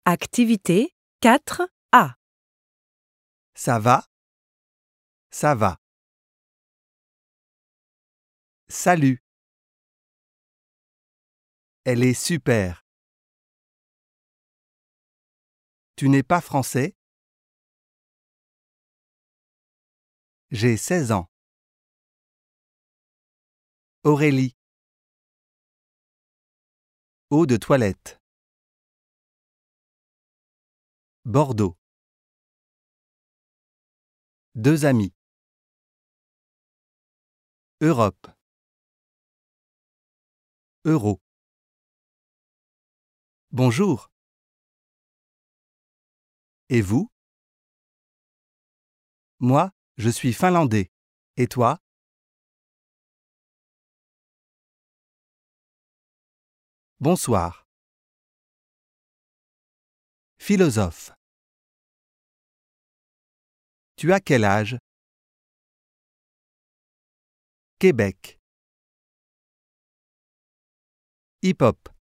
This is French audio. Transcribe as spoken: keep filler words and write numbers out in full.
Activité quatre A. Ça va? Ça va. Salut. Elle est super. Tu n'es pas français? J'ai seize ans. Aurélie. Eau de toilette. Bordeaux. Deux amis. Europe. Euro. Bonjour. Et vous? Moi, je suis finlandais. Et toi? Bonsoir. Philosophe. Tu as quel âge? Québec. Hip-hop.